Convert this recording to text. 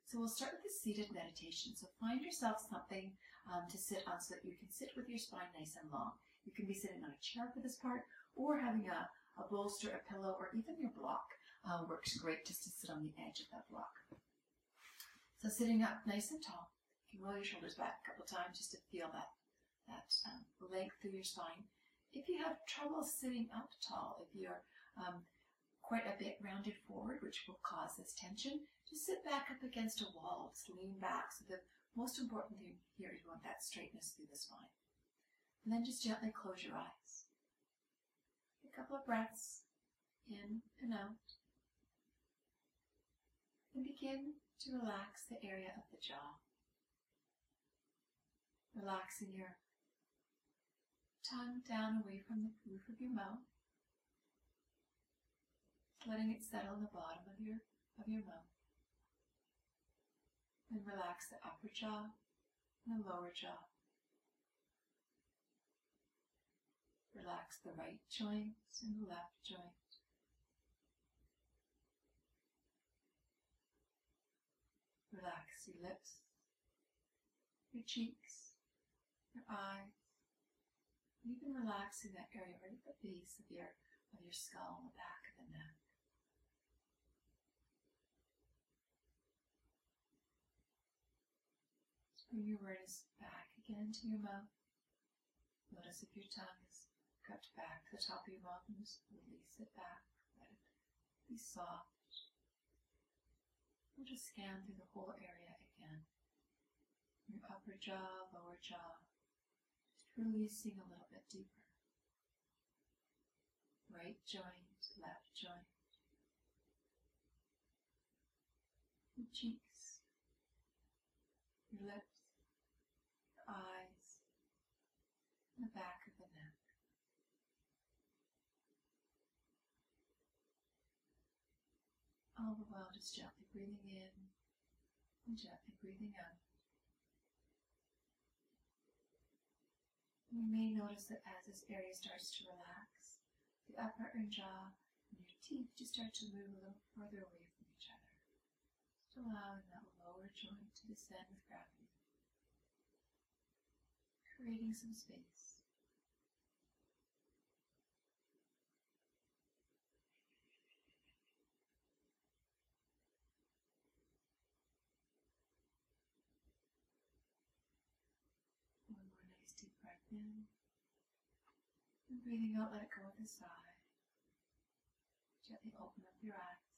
So we'll start with the seated meditation. So find yourself something to sit on so that you can sit with your spine nice and long. You can be sitting on a chair for this part, or having a bolster, a pillow, or even your block works great just to sit on the edge of that block. So sitting up nice and tall, you can roll your shoulders back a couple times just to feel that length through your spine. If you have trouble sitting up tall, if you're quite a bit rounded forward, which will cause this tension, just sit back up against a wall, just lean back. So the most important thing here is you want that straightness through the spine. And then just gently close your eyes. A couple of breaths in and out. And begin to relax the area of the jaw. Relaxing your tongue down away from the roof of your mouth. Letting it settle in the bottom of your mouth. And relax the upper jaw and the lower jaw. Relax the right joint and the left joint. Relax your lips, your cheeks, your eyes, and even relaxing that area right at the base of your skull and the back of the neck. Bring your awareness back again to your mouth. Notice if your tongue is cupped back to the top of your mouth, and just release it back. Let it be soft. We'll just scan through the whole area again. Your upper jaw, lower jaw. Just releasing a little bit deeper. Right joint, left joint. Your cheeks. Your lips. Your eyes. And the back of the neck. All the while just gently breathing in and gently breathing out. You may notice that as this area starts to relax, the upper jaw and your teeth just start to move a little further away from each other. Just allowing that lower joint to descend with gravity. Creating some space. One more nice deep breath in. And breathing out, let it go with a sigh. Gently open up your eyes.